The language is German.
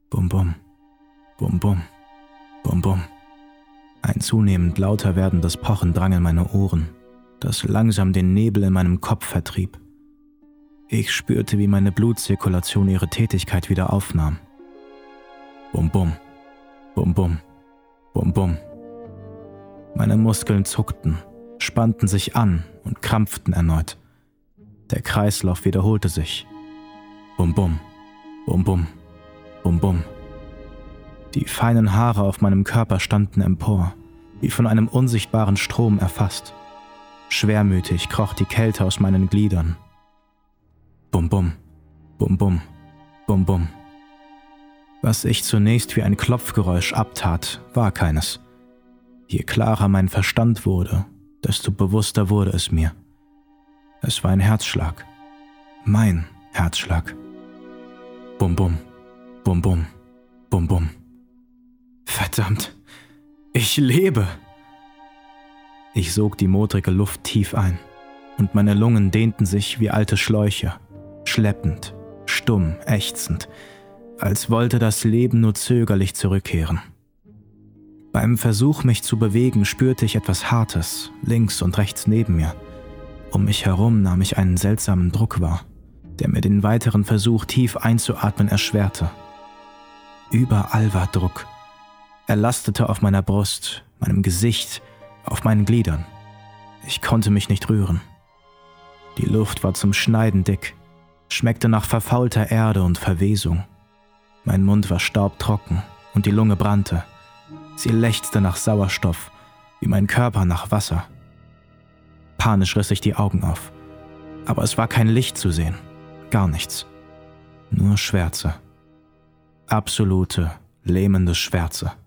Bum bum, bum bum, bum bum. Ein zunehmend lauter werdendes Pochen drang in meine Ohren, das langsam den Nebel in meinem Kopf vertrieb. Ich spürte, wie meine Blutzirkulation ihre Tätigkeit wieder aufnahm. Bum bum, bum bum, bum bum. Meine Muskeln zuckten, spannten sich an und krampften erneut. Der Kreislauf wiederholte sich. Bum bum, bum bum, bum bum. Die feinen Haare auf meinem Körper standen empor, wie von einem unsichtbaren Strom erfasst. Schwermütig kroch die Kälte aus meinen Gliedern. Bum bum, bum bum, bum bum. Was ich zunächst wie ein Klopfgeräusch abtat, war keines. Je klarer mein Verstand wurde, desto bewusster wurde es mir. Es war ein Herzschlag. Mein Herzschlag. Bum bum, bum bum, bum bum. Verdammt, ich lebe! Ich sog die modrige Luft tief ein, und meine Lungen dehnten sich wie alte Schläuche, schleppend, stumm, ächzend, als wollte das Leben nur zögerlich zurückkehren. Beim Versuch, mich zu bewegen, spürte ich etwas Hartes, links und rechts neben mir. Um mich herum nahm ich einen seltsamen Druck wahr, der mir den weiteren Versuch, tief einzuatmen, erschwerte. Überall war Druck. Er lastete auf meiner Brust, meinem Gesicht, auf meinen Gliedern. Ich konnte mich nicht rühren. Die Luft war zum Schneiden dick, schmeckte nach verfaulter Erde und Verwesung. Mein Mund war staubtrocken und die Lunge brannte. Sie lechzte nach Sauerstoff, wie mein Körper nach Wasser. Panisch riss ich die Augen auf, aber es war kein Licht zu sehen, gar nichts. Nur Schwärze. Absolute, lähmende Schwärze.